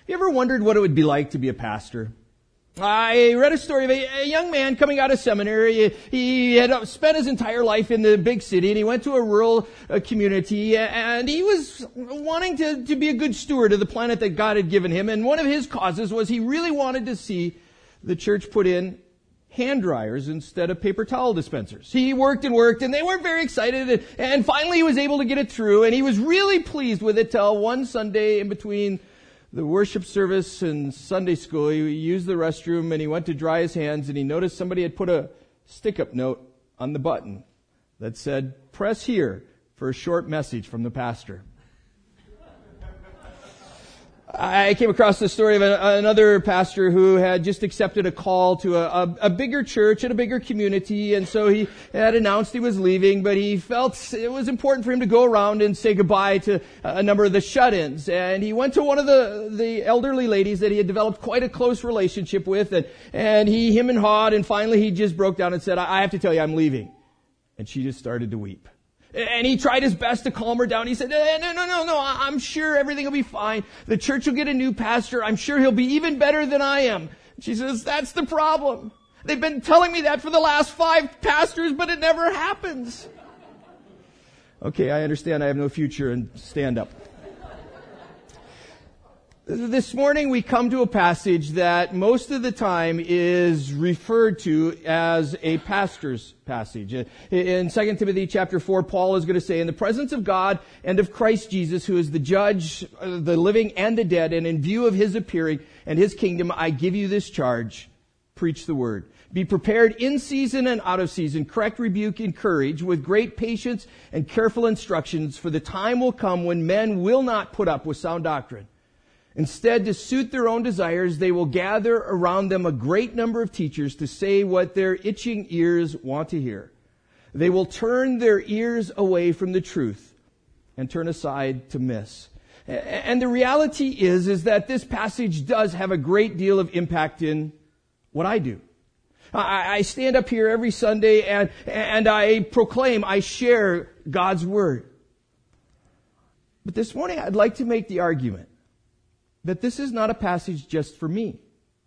You ever wondered what it would be like to be a pastor? I read a story of a young man coming out of seminary. He had spent his entire life in the big city, and he went to a rural community, and he was wanting to be a good steward of the planet that God had given him. And one of his causes was he really wanted to see the church put in hand dryers instead of paper towel dispensers. He worked, and they weren't very excited, and finally he was able to get it through, and he was really pleased with it till one Sunday in between the worship service and Sunday school. He used the restroom and he went to dry his hands, and he noticed somebody had put a stick-up note on the button that said, "Press here for a short message from the pastor." I came across the story of another pastor who had just accepted a call to a bigger church and a bigger community, and so he had announced he was leaving, but he felt it was important for him to go around and say goodbye to a number of the shut-ins. And he went to one of the elderly ladies that he had developed quite a close relationship with, and he him and hawed, and finally he just broke down and said, "I have to tell you, I'm leaving." And she just started to weep. And he tried his best to calm her down. He said, No, I'm sure everything will be fine. The church will get a new pastor. I'm sure he'll be even better than I am. She says, "That's the problem. They've been telling me that for the last 5 pastors, but it never happens." Okay, I understand I have no future in stand-up. This morning we come to a passage that most of the time is referred to as a pastor's passage. In 2 Timothy chapter 4, Paul is going to say, "In the presence of God and of Christ Jesus, who is the judge, the living and the dead, and in view of his appearing and his kingdom, I give you this charge. Preach the word. Be prepared in season and out of season. Correct, rebuke, encourage with great patience and careful instructions, for the time will come when men will not put up with sound doctrine. Instead, to suit their own desires, they will gather around them a great number of teachers to say what their itching ears want to hear. They will turn their ears away from the truth and turn aside to myths." And the reality is that this passage does have a great deal of impact in what I do. I stand up here every Sunday and I proclaim, I share God's Word. But this morning I'd like to make the argument that this is not a passage just for me.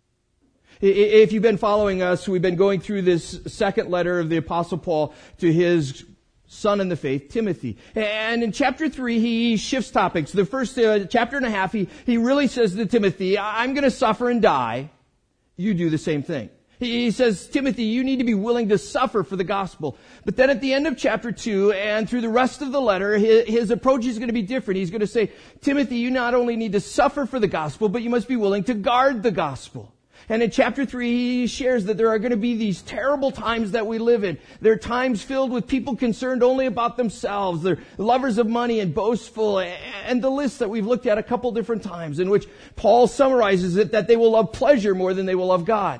If you've been following us, we've been going through this second letter of the Apostle Paul to his son in the faith, Timothy. And in chapter 3, he shifts topics. The first chapter and a half, he really says to Timothy, "I'm going to suffer and die. You do the same thing." He says, "Timothy, you need to be willing to suffer for the gospel." But then at the end of chapter 2 and through the rest of the letter, his approach is going to be different. He's going to say, "Timothy, you not only need to suffer for the gospel, but you must be willing to guard the gospel." And in chapter 3, he shares that there are going to be these terrible times that we live in. There are times filled with people concerned only about themselves. They're lovers of money and boastful. And the list that we've looked at a couple different times, in which Paul summarizes it, that they will love pleasure more than they will love God.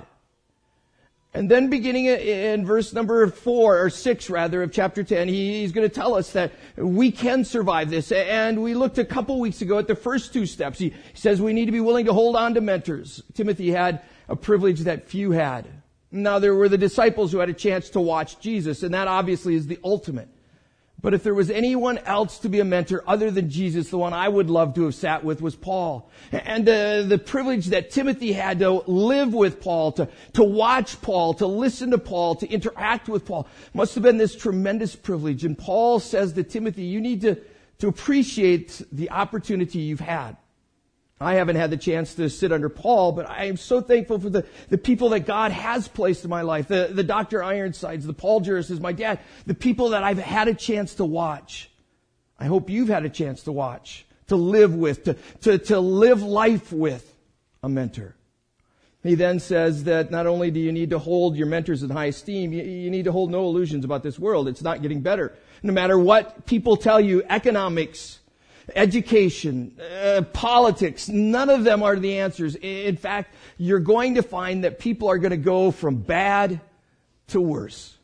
And then beginning in verse number 4, or 6 rather, of chapter 10, he's going to tell us that we can survive this. And we looked a couple weeks ago at the first 2 steps. He says we need to be willing to hold on to mentors. Timothy had a privilege that few had. Now there were the disciples who had a chance to watch Jesus, and that obviously is the ultimate. But if there was anyone else to be a mentor other than Jesus, the one I would love to have sat with was Paul. And the privilege that Timothy had to live with Paul, to watch Paul, to listen to Paul, to interact with Paul, must have been this tremendous privilege. And Paul says to Timothy, you need to appreciate the opportunity you've had. I haven't had the chance to sit under Paul, but I am so thankful for the people that God has placed in my life. The Dr. Ironsides, the Paul Juris, my dad, the people that I've had a chance to watch. I hope you've had a chance to watch, to live with, to live life with a mentor. He then says that not only do you need to hold your mentors in high esteem, you need to hold no illusions about this world. It's not getting better. No matter what people tell you, economics, education, politics, none of them are the answers. In fact, you're going to find that people are going to go from bad to worse.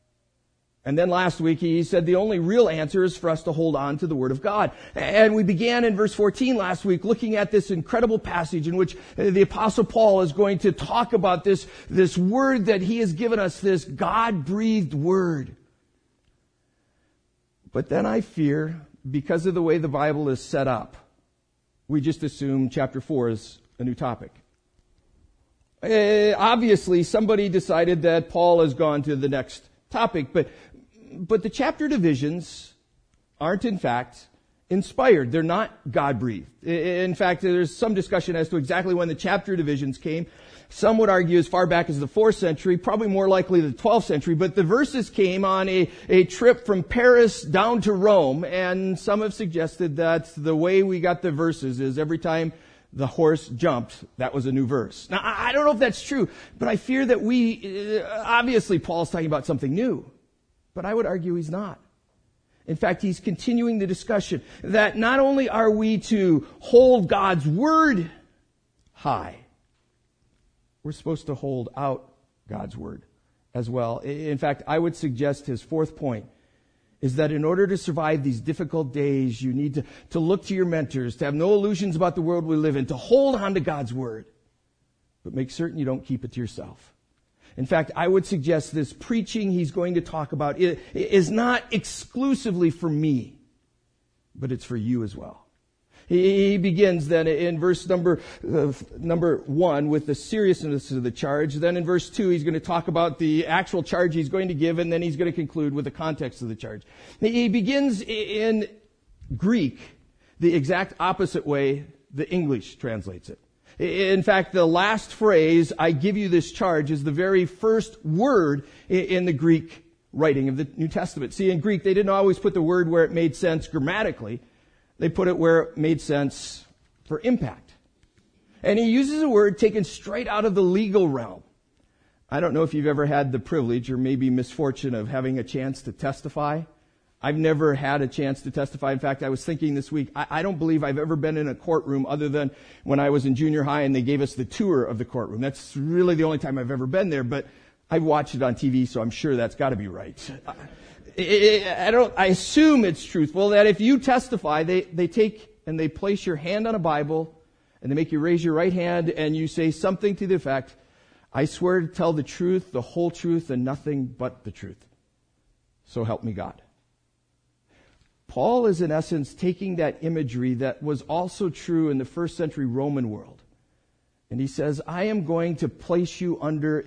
And then last week he said the only real answer is for us to hold on to the Word of God. And we began in verse 14 last week looking at this incredible passage in which the Apostle Paul is going to talk about this Word that he has given us, this God-breathed Word. But then I fear, because of the way the Bible is set up, we just assume chapter 4 is a new topic. Obviously, somebody decided that Paul has gone to the next topic, but the chapter divisions aren't, in fact, inspired. They're not God-breathed. In fact, there's some discussion as to exactly when the chapter divisions came. Some would argue as far back as the 4th century, probably more likely the 12th century, but the verses came on a trip from Paris down to Rome, and some have suggested that the way we got the verses is every time the horse jumped, that was a new verse. Now, I don't know if that's true, but I fear that obviously Paul's talking about something new, but I would argue he's not. In fact, he's continuing the discussion that not only are we to hold God's word high, we're supposed to hold out God's word as well. In fact, I would suggest his 4th point is that in order to survive these difficult days, you need to look to your mentors, to have no illusions about the world we live in, to hold on to God's word, but make certain you don't keep it to yourself. In fact, I would suggest this preaching he's going to talk about is not exclusively for me, but it's for you as well. He begins then in verse number 1 with the seriousness of the charge. Then in verse 2, he's going to talk about the actual charge he's going to give, and then he's going to conclude with the context of the charge. He begins in Greek, the exact opposite way the English translates it. In fact, the last phrase, I give you this charge, is the very first word in the Greek writing of the New Testament. See, in Greek, they didn't always put the word where it made sense grammatically. They put it where it made sense for impact. And he uses a word taken straight out of the legal realm. I don't know if you've ever had the privilege or maybe misfortune of having a chance to testify. I've never had a chance to testify. In fact, I was thinking this week, I don't believe I've ever been in a courtroom other than when I was in junior high and they gave us the tour of the courtroom. That's really the only time I've ever been there, but I've watched it on TV, so I'm sure that's got to be right. I assume it's truthful that if you testify, they take and they place your hand on a Bible and they make you raise your right hand and you say something to the effect, I swear to tell the truth, the whole truth, and nothing but the truth. So help me God. Paul is in essence taking that imagery that was also true in the 1st century Roman world. And he says, I am going to place you under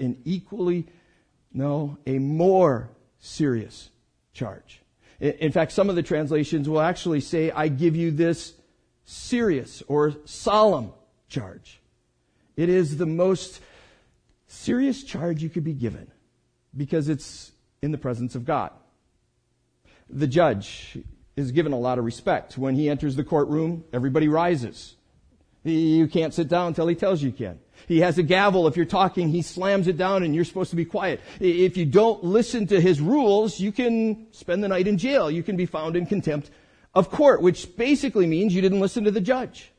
a more serious charge. In fact, some of the translations will actually say, I give you this serious or solemn charge. It is the most serious charge you could be given because it's in the presence of God. The judge is given a lot of respect. When he enters the courtroom, everybody rises. You can't sit down until he tells you can. He has a gavel. If you're talking, he slams it down and you're supposed to be quiet. If you don't listen to his rules, you can spend the night in jail. You can be found in contempt of court, which basically means you didn't listen to the judge.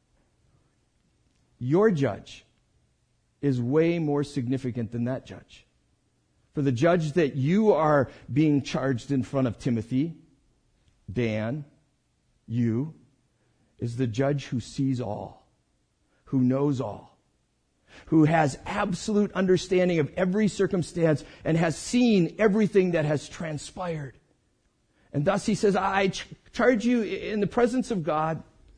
Your judge is way more significant than that judge. For the judge that you are being charged in front of, Timothy, Dan, you, is the judge who sees all, who knows all, who has absolute understanding of every circumstance and has seen everything that has transpired. And thus he says, I charge you in the presence of God.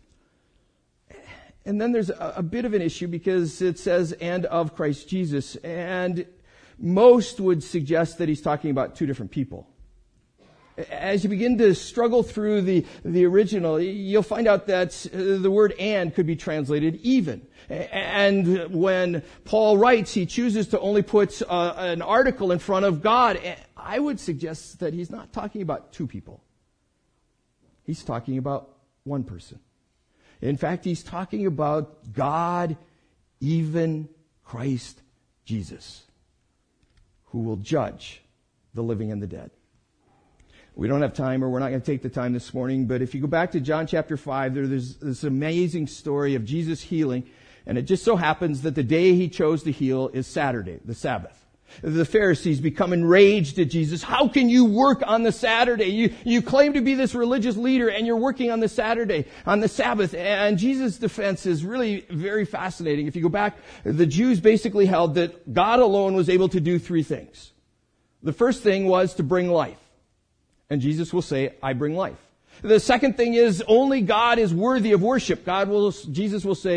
And then there's a bit of an issue because it says, and of Christ Jesus. And most would suggest that he's talking about two different people. As you begin to struggle through the original, you'll find out that the word and could be translated even. And when Paul writes, he chooses to only put an article in front of God. I would suggest that he's not talking about two people. He's talking about one person. In fact, he's talking about God, even Christ Jesus, who will judge the living and the dead. We don't have time, or we're not going to take the time this morning, but if you go back to John chapter 5, there's this amazing story of Jesus healing, and it just so happens that the day he chose to heal is Saturday, the Sabbath. The Pharisees become enraged at Jesus. How can you work on the Saturday? You claim to be this religious leader, and you're working on the Saturday, on the Sabbath. And Jesus' defense is really very fascinating. If you go back, the Jews basically held that God alone was able to do three things. The first thing was to bring life. And Jesus will say, I bring life. The second thing is only God is worthy of worship. Jesus will say,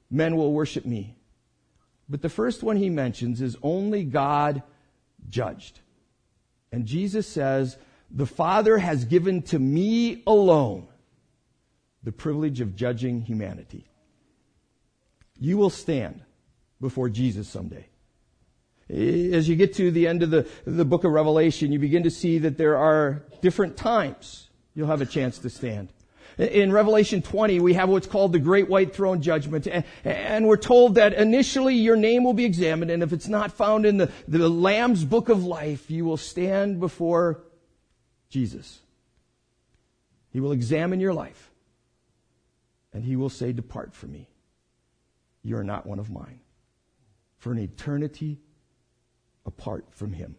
men will worship me. But the first one he mentions is only God judged. And Jesus says, the Father has given to me alone the privilege of judging humanity. You will stand before Jesus someday. As you get to the end of the book of Revelation, you begin to see that there are different times you'll have a chance to stand. In Revelation 20, we have what's called the Great White Throne Judgment. And we're told that initially your name will be examined, and if it's not found in the Lamb's Book of Life, you will stand before Jesus. He will examine your life, and he will say, depart from me. You are not one of mine. For an eternity apart from him.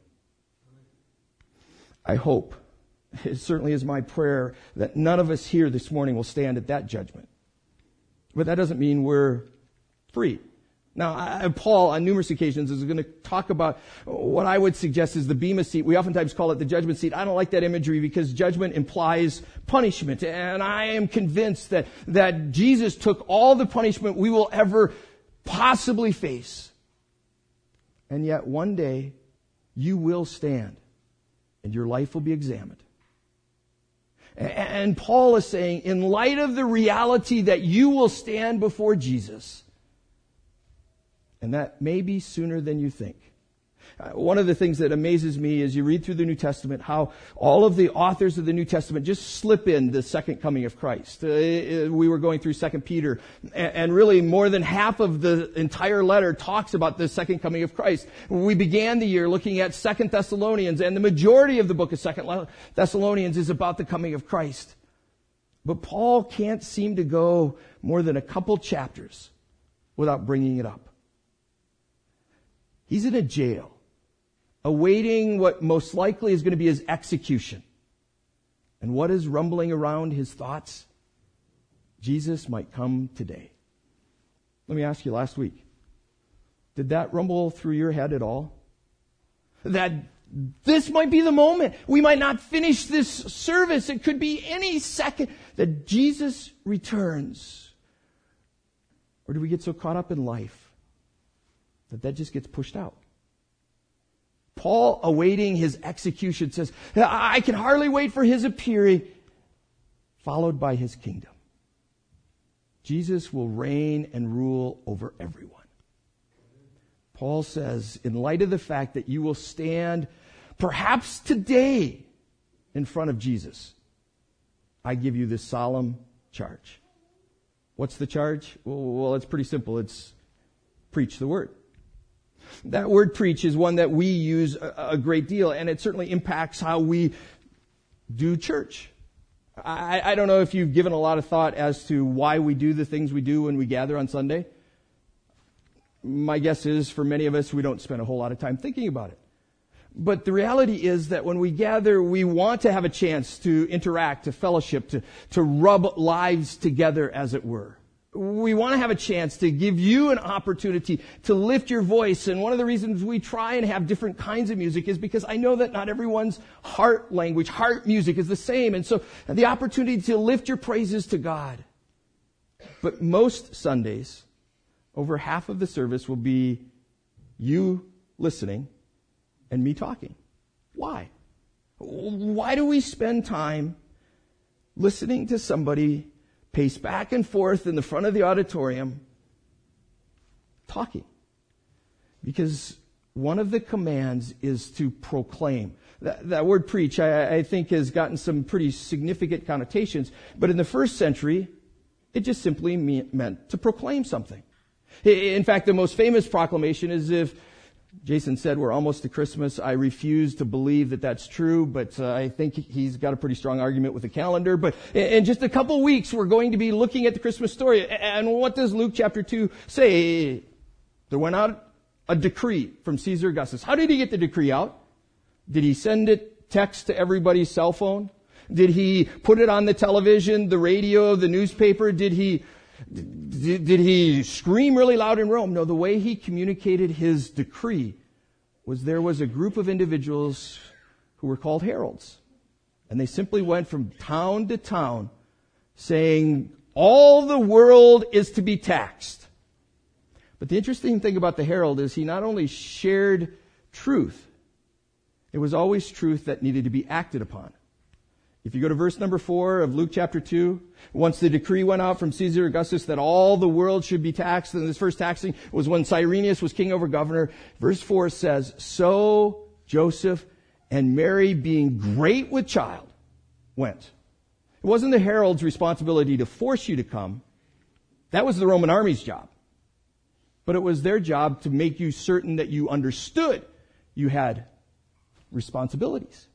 I hope, it certainly is my prayer, that none of us here this morning will stand at that judgment. But that doesn't mean we're free. Now, Paul, on numerous occasions, is going to talk about what I would suggest is the bema seat. We oftentimes call it the judgment seat. I don't like that imagery because judgment implies punishment. And I am convinced that Jesus took all the punishment we will ever possibly face. And yet one day you will stand and your life will be examined. And Paul is saying, in light of the reality that you will stand before Jesus, and that may be sooner than you think. One of the things that amazes me as you read through the New Testament, how all of the authors of the New Testament just slip in the second coming of Christ. We were going through 2 Peter, and really more than half of the entire letter talks about the second coming of Christ. We began the year looking at 2 Thessalonians, and the majority of the book of 2 Thessalonians is about the coming of Christ. But Paul can't seem to go more than a couple chapters without bringing it up. He's in a jail, awaiting what most likely is going to be his execution. And what is rumbling around his thoughts? Jesus might come today. Let me ask you, last week, did that rumble through your head at all? That this might be the moment. We might not finish this service. It could be any second that Jesus returns. Or do we get so caught up in life that just gets pushed out? Paul, awaiting his execution, says, I can hardly wait for his appearing, followed by his kingdom. Jesus will reign and rule over everyone. Paul says, in light of the fact that you will stand perhaps today in front of Jesus, I give you this solemn charge. What's the charge? Well, it's pretty simple. It's preach the word. That word preach is one that we use a great deal, and it certainly impacts how we do church. I don't know if you've given a lot of thought as to why we do the things we do when we gather on Sunday. My guess is for many of us, we don't spend a whole lot of time thinking about it. But the reality is that when we gather, we want to have a chance to interact, to fellowship, to rub lives together, as it were. We want to have a chance to give you an opportunity to lift your voice. And one of the reasons we try and have different kinds of music is because I know that not everyone's heart language, heart music is the same. And so the opportunity to lift your praises to God. But most Sundays, over half of the service will be you listening and me talking. Why? Why do we spend time listening to somebody pace back and forth in the front of the auditorium talking? Because one of the commands is to proclaim. That word preach, I think, has gotten some pretty significant connotations. But in the first century, it just simply meant to proclaim something. In fact, the most famous proclamation is, if Jason said we're almost to Christmas, I refuse to believe that that's true, but I think he's got a pretty strong argument with the calendar. But in just a couple weeks, we're going to be looking at the Christmas story. And what does Luke chapter 2 say? There went out a decree from Caesar Augustus. How did he get the decree out? Did he send it text to everybody's cell phone? Did he put it on the television, the radio, the newspaper? Did he scream really loud in Rome? No, the way he communicated his decree was there was a group of individuals who were called heralds. And they simply went from town to town saying, all the world is to be taxed. But the interesting thing about the herald is he not only shared truth, it was always truth that needed to be acted upon. If you go to verse number 4 of Luke chapter 2, once the decree went out from Caesar Augustus that all the world should be taxed, and this first taxing was when Cyrenius was king over governor, verse 4 says, so Joseph and Mary, being great with child, went. It wasn't the herald's responsibility to force you to come. That was the Roman army's job. But it was their job to make you certain that you understood you had responsibilities.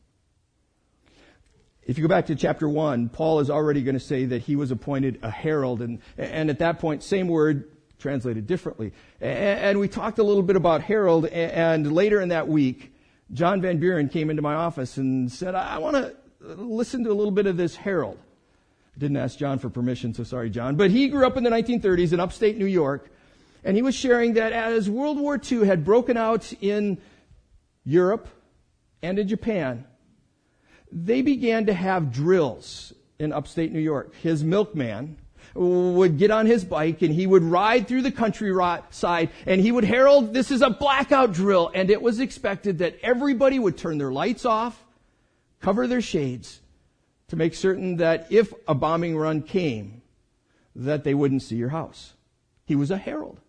If you go back to chapter 1, Paul is already going to say that he was appointed a herald, and at that point, same word translated differently. And we talked a little bit about herald, and later in that week, John Van Buren came into my office and said, I want to listen to a little bit of this herald. I didn't ask John for permission, so sorry, John. But he grew up in the 1930s in upstate New York, and he was sharing that as World War II had broken out in Europe and in Japan, they began to have drills in upstate New York. His milkman would get on his bike and he would ride through the countryside and he would herald, this is a blackout drill. And it was expected that everybody would turn their lights off, cover their shades, to make certain that if a bombing run came, that they wouldn't see your house. He was a herald.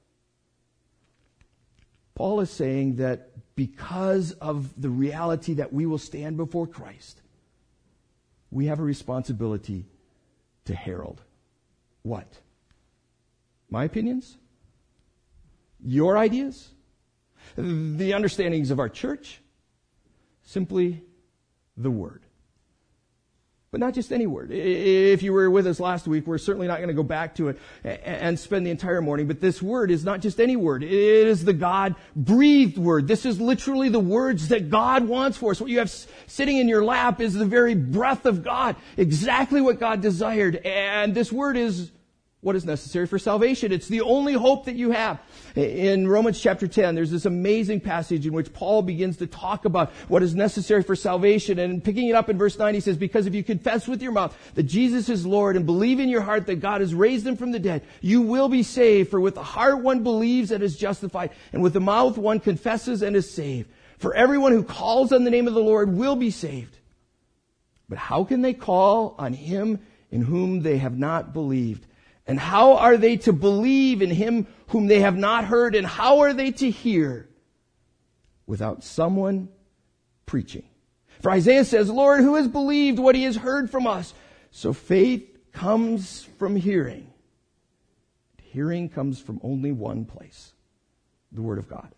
Paul is saying that because of the reality that we will stand before Christ, we have a responsibility to herald. What? My opinions? Your ideas? The understandings of our church? Simply the Word. But not just any word. If you were with us last week, we're certainly not going to go back to it and spend the entire morning. But this word is not just any word. It is the God-breathed word. This is literally the words that God wants for us. What you have sitting in your lap is the very breath of God. Exactly what God desired. And this word is what is necessary for salvation. It's the only hope that you have. In Romans chapter 10, there's this amazing passage in which Paul begins to talk about what is necessary for salvation. And picking it up in verse 9, he says, because if you confess with your mouth that Jesus is Lord and believe in your heart that God has raised him from the dead, you will be saved. For with the heart one believes and is justified, and with the mouth one confesses and is saved. For everyone who calls on the name of the Lord will be saved. But how can they call on him in whom they have not believed? And how are they to believe in him whom they have not heard? And how are they to hear without someone preaching? For Isaiah says, Lord, who has believed what he has heard from us? So faith comes from hearing. Hearing comes from only one place, the Word of God.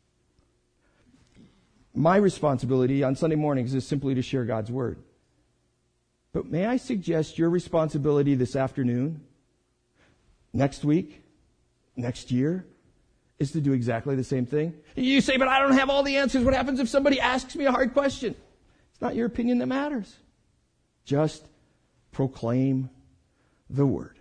My responsibility on Sunday mornings is simply to share God's Word. But may I suggest your responsibility this afternoon, next week, next year, is to do exactly the same thing? You say, but I don't have all the answers. What happens if somebody asks me a hard question? It's not your opinion that matters. Just proclaim the Word.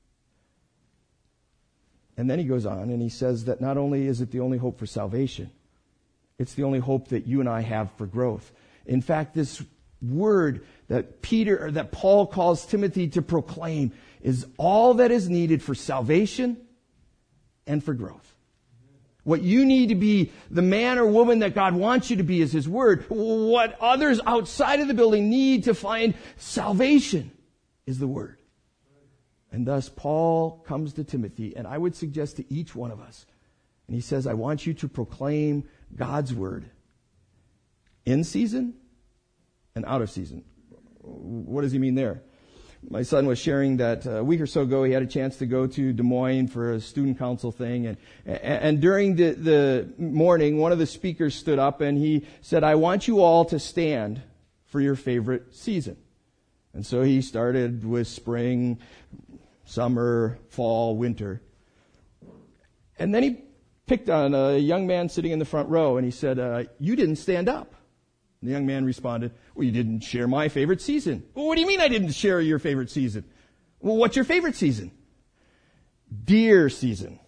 And then he goes on and he says that not only is it the only hope for salvation, it's the only hope that you and I have for growth. In fact, this word that Paul calls Timothy to proclaim is all that is needed for salvation and for growth. What you need to be, the man or woman that God wants you to be, is His Word. What others outside of the building need to find salvation is the Word. And thus Paul comes to Timothy, and I would suggest to each one of us, and he says, I want you to proclaim God's Word in season and out of season. What does he mean there? My son was sharing that a week or so ago he had a chance to go to Des Moines for a student council thing. And during the morning, one of the speakers stood up and he said, I want you all to stand for your favorite season. And so he started with spring, summer, fall, winter. And then he picked on a young man sitting in the front row and he said, you didn't stand up. And the young man responded, well, you didn't share my favorite season. Well, what do you mean I didn't share your favorite season? Well, what's your favorite season? Deer season.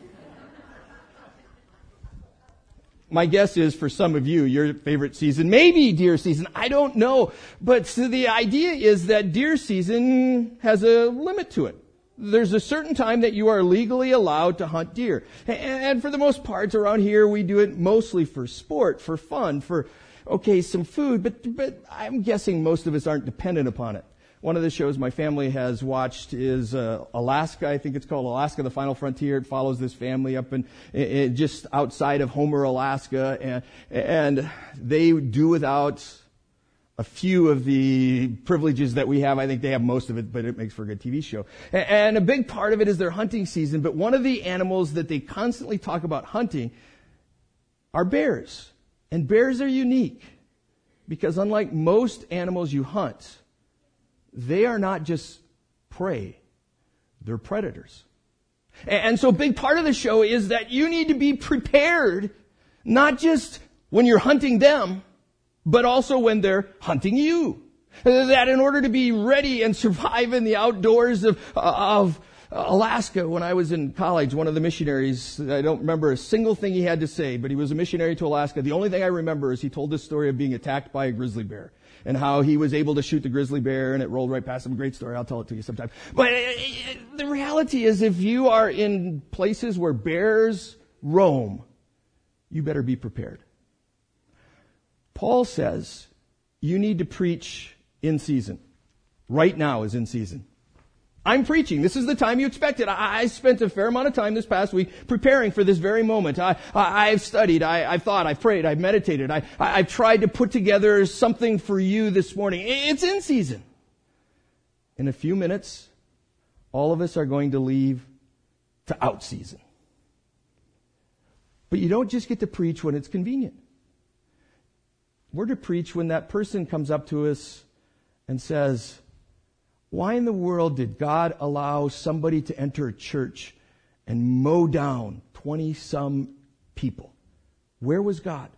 My guess is for some of you, your favorite season may be deer season. I don't know. But so the idea is that deer season has a limit to it. There's a certain time that you are legally allowed to hunt deer. And for the most part around here, we do it mostly for sport, for fun, for, some food, but I'm guessing most of us aren't dependent upon it. One of the shows my family has watched is Alaska. I think it's called Alaska, the Final Frontier. It follows this family up in just outside of Homer, Alaska, and they do without a few of the privileges that we have. I think they have most of it, but it makes for a good TV show. And a big part of it is their hunting season, but one of the animals that they constantly talk about hunting are bears. And bears are unique because unlike most animals you hunt, they are not just prey, they're predators. And so a big part of the show is that you need to be prepared, not just when you're hunting them, but also when they're hunting you. That in order to be ready and survive in the outdoors of Alaska, when I was in college, one of the missionaries, I don't remember a single thing he had to say, but he was a missionary to Alaska. The only thing I remember is he told this story of being attacked by a grizzly bear and how he was able to shoot the grizzly bear and it rolled right past him. Great story. I'll tell it to you sometime. But the reality is if you are in places where bears roam, you better be prepared. Paul says you need to preach in season. Right now is in season. I'm preaching. This is the time you expected. I spent a fair amount of time this past week preparing for this very moment. I've studied, I've thought, I've prayed, I've meditated. I've tried to put together something for you this morning. It's in season. In a few minutes, all of us are going to leave to out season. But you don't just get to preach when it's convenient. We're to preach when that person comes up to us and says, why in the world did God allow somebody to enter a church and mow down 20-some people? Where was God?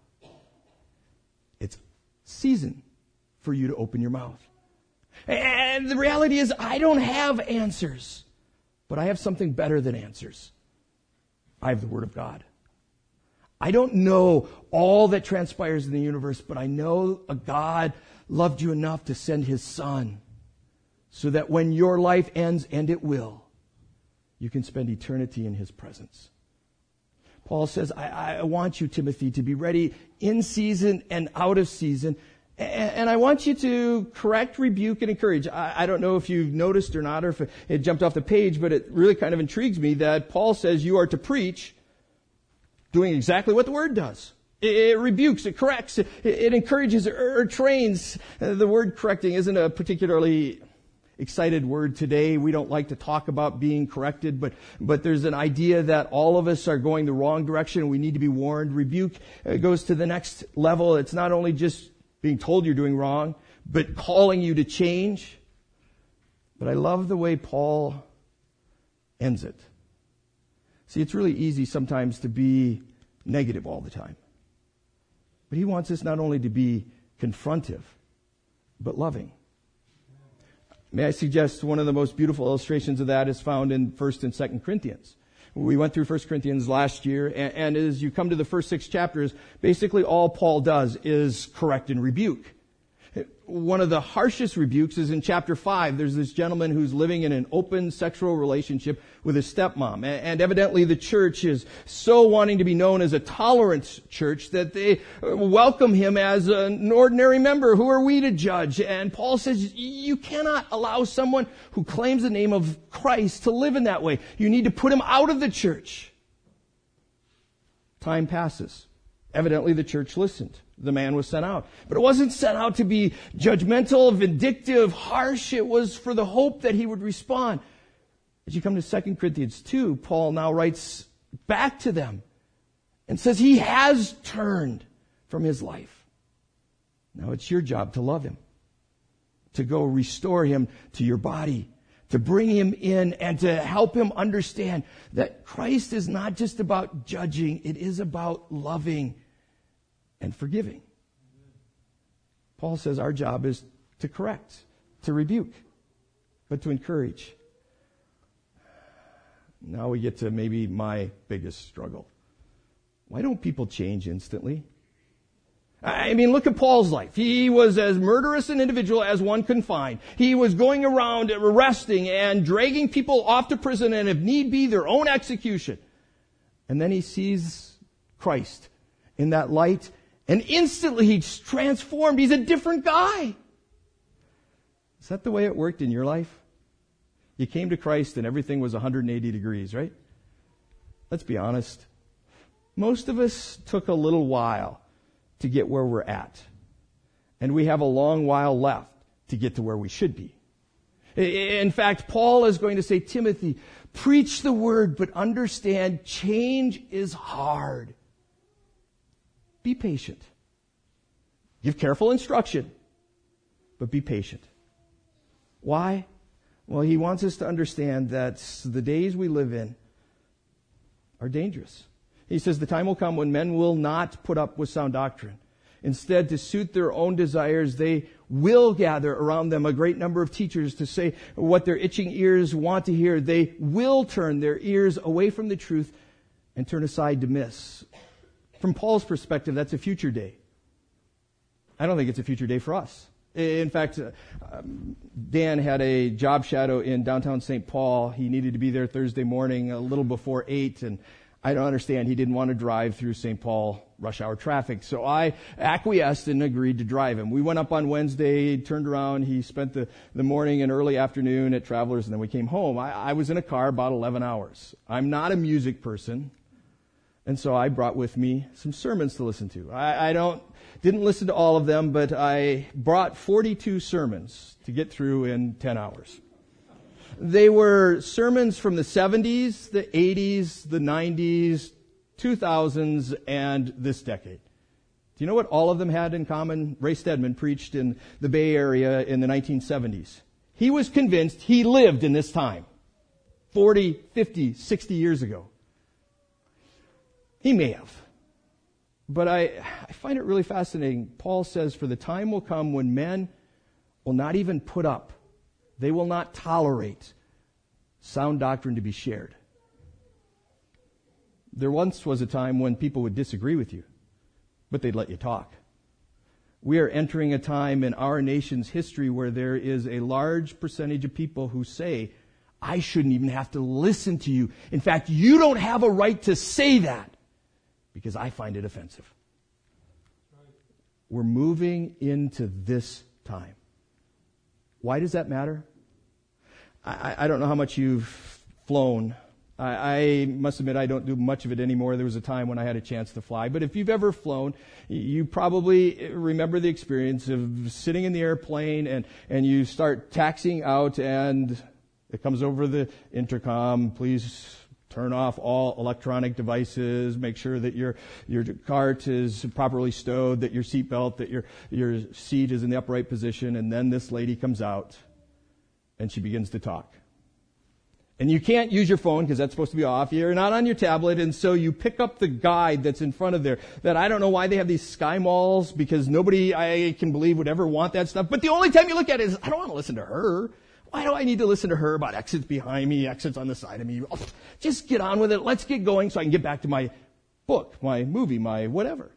It's season for you to open your mouth. And the reality is, I don't have answers, but I have something better than answers. I have the Word of God. I don't know all that transpires in the universe, but I know a God loved you enough to send His Son so that when your life ends, and it will, you can spend eternity in His presence. Paul says, I want you, Timothy, to be ready in season and out of season. And I want you to correct, rebuke, and encourage. I don't know if you've noticed or not, or if it jumped off the page, but it really kind of intrigues me that Paul says you are to preach doing exactly what the Word does. It rebukes, it corrects, it encourages or trains. The word correcting isn't a particularly excited word today. We don't like to talk about being corrected, but there's an idea that all of us are going the wrong direction. We need to be warned. Rebuke goes to the next level. It's not only just being told you're doing wrong, but calling you to change. But I love the way Paul ends it. See, it's really easy sometimes to be negative all the time. But he wants us not only to be confrontive, but loving. May I suggest one of the most beautiful illustrations of that is found in 1st and 2nd Corinthians. We went through 1 Corinthians last year, and as you come to the first 6 chapters, basically all Paul does is correct and rebuke. One of the harshest rebukes is in chapter 5. There's this gentleman who's living in an open sexual relationship with his stepmom. And evidently the church is so wanting to be known as a tolerant church that they welcome him as an ordinary member. Who are we to judge? And Paul says you cannot allow someone who claims the name of Christ to live in that way. You need to put him out of the church. Time passes. Evidently the church listened. The man was sent out. But it wasn't sent out to be judgmental, vindictive, harsh. It was for the hope that he would respond. As you come to 2 Corinthians 2, Paul now writes back to them and says he has turned from his life. Now it's your job to love him, to go restore him to your body, to bring him in and to help him understand that Christ is not just about judging, it is about loving and forgiving. Paul says our job is to correct, to rebuke, but to encourage. Now we get to maybe my biggest struggle. Why don't people change instantly? I mean, look at Paul's life. He was as murderous an individual as one can find. He was going around arresting and dragging people off to prison and, if need be, their own execution. And then he sees Christ in that light, and instantly he's transformed. He's a different guy. Is that the way it worked in your life? You came to Christ and everything was 180 degrees, right? Let's be honest. Most of us took a little while to get where we're at. And we have a long while left to get to where we should be. In fact, Paul is going to say, Timothy, preach the word, but understand change is hard. Be patient. Give careful instruction, but be patient. Why? Well, he wants us to understand that the days we live in are dangerous. He says the time will come when men will not put up with sound doctrine. Instead, to suit their own desires, they will gather around them a great number of teachers to say what their itching ears want to hear. They will turn their ears away from the truth and turn aside to myths. From Paul's perspective, that's a future day. I don't think it's a future day for us. In fact, Dan had a job shadow in downtown St. Paul. He needed to be there Thursday morning a little before 8, and I don't understand. He didn't want to drive through St. Paul rush hour traffic. So I acquiesced and agreed to drive him. We went up on Wednesday, turned around. He spent the morning and early afternoon at Travelers, and then we came home. I was in a car about 11 hours. I'm not a music person, and so I brought with me some sermons to listen to. I didn't listen to all of them, but I brought 42 sermons to get through in 10 hours. They were sermons from the 70s, the 80s, the 90s, 2000s, and this decade. Do you know what all of them had in common? Ray Stedman preached in the Bay Area in the 1970s. He was convinced he lived in this time, 40, 50, 60 years ago. He may have. But I find it really fascinating. Paul says, for the time will come when men will not even put up, they will not tolerate sound doctrine to be shared. There once was a time when people would disagree with you, but they'd let you talk. We are entering a time in our nation's history where there is a large percentage of people who say, I shouldn't even have to listen to you. In fact, you don't have a right to say that because I find it offensive. We're moving into this time. Why does that matter? I don't know how much you've flown. I must admit I don't do much of it anymore. There was a time when I had a chance to fly. But if you've ever flown, you probably remember the experience of sitting in the airplane and you start taxiing out and it comes over the intercom. Please turn off all electronic devices. Make sure that your cart is properly stowed, that your seatbelt, that your seat is in the upright position. And then this lady comes out and she begins to talk. And you can't use your phone because that's supposed to be off. You're not on your tablet, and so you pick up the guide that's in front of there. That I don't know why they have these sky malls, because nobody I can believe would ever want that stuff. But the only time you look at it is, I don't want to listen to her. Why do I need to listen to her about exits behind me, exits on the side of me? Oh, just get on with it. Let's get going so I can get back to my book, my movie, my whatever.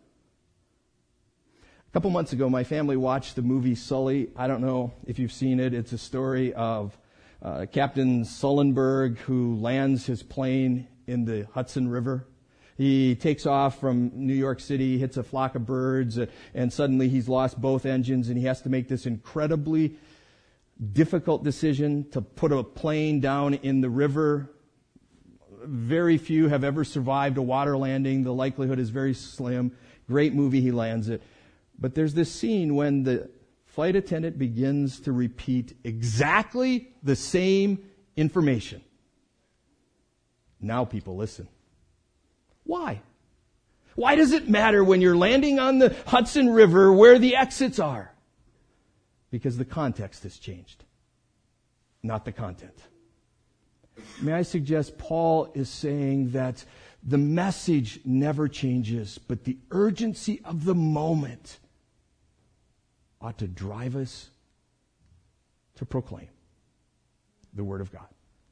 A couple months ago, my family watched the movie Sully. I don't know if you've seen it. It's a story of Captain Sullenberg, who lands his plane in the Hudson River. He takes off from New York City, hits a flock of birds, and suddenly he's lost both engines, and he has to make this incredibly difficult decision to put a plane down in the river. Very few have ever survived a water landing. The likelihood is very slim. Great movie, he lands it. But there's this scene when the flight attendant begins to repeat exactly the same information. Now people listen. Why? Why does it matter when you're landing on the Hudson River where the exits are? Because the context has changed, not the content. May I suggest Paul is saying that the message never changes, but the urgency of the moment ought to drive us to proclaim the Word of God.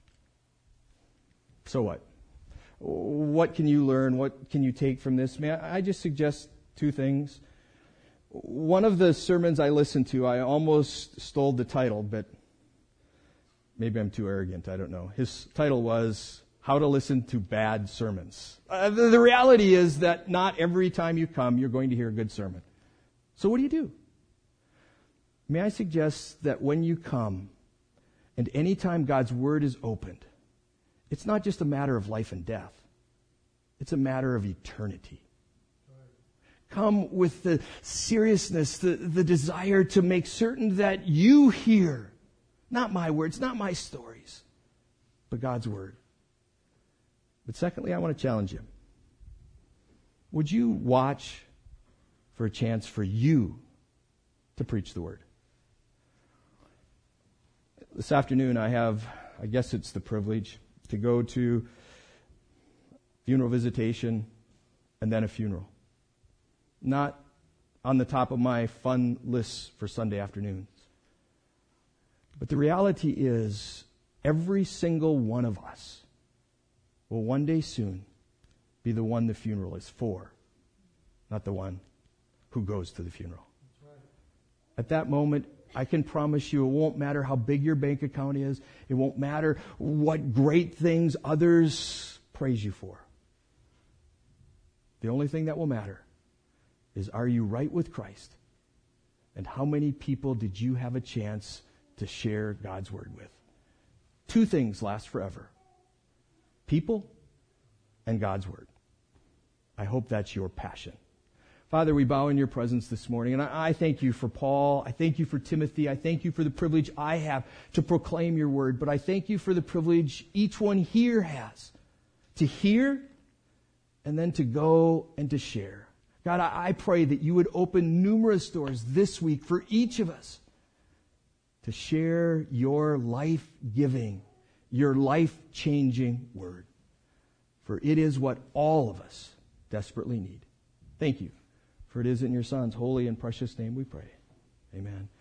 So what? What can you learn? What can you take from this? May I just suggest two things? One of the sermons I listened to, I almost stole the title, but maybe I'm too arrogant, I don't know. His title was How to Listen to Bad Sermons. The reality is that not every time you come, you're going to hear a good sermon. So what do? May I suggest that when you come, and any time God's Word is opened, it's not just a matter of life and death. It's a matter of eternity. Come with the seriousness, the desire to make certain that you hear, not my words, not my stories, but God's Word. But secondly, I want to challenge you. Would you watch for a chance for you to preach the Word? This afternoon I have, I guess it's the privilege, to go to funeral visitation and then a funeral. Not on the top of my fun list for Sunday afternoons. But the reality is, every single one of us will one day soon be the one the funeral is for, not the one who goes to the funeral. At that moment, I can promise you it won't matter how big your bank account is. It won't matter what great things others praise you for. The only thing that will matter is, are you right with Christ? And how many people did you have a chance to share God's Word with? Two things last forever: people and God's Word. I hope that's your passion. Father, we bow in your presence this morning, and I thank you for Paul. I thank you for Timothy. I thank you for the privilege I have to proclaim your word, but I thank you for the privilege each one here has to hear and then to go and to share. God, I pray that you would open numerous doors this week for each of us to share your life-giving, your life-changing word. For it is what all of us desperately need. Thank you. For it is in your Son's holy and precious name we pray. Amen.